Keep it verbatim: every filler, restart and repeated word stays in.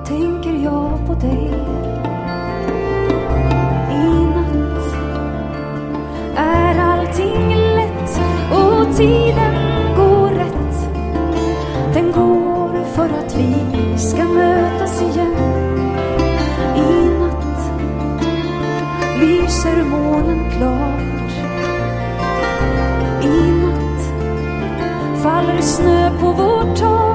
tänker jag på dig. I natt är allting lätt och tiden går rätt. Den går för att vi ska mötas igen. I natt lyser månen klart. I natt faller snö på vårt tak.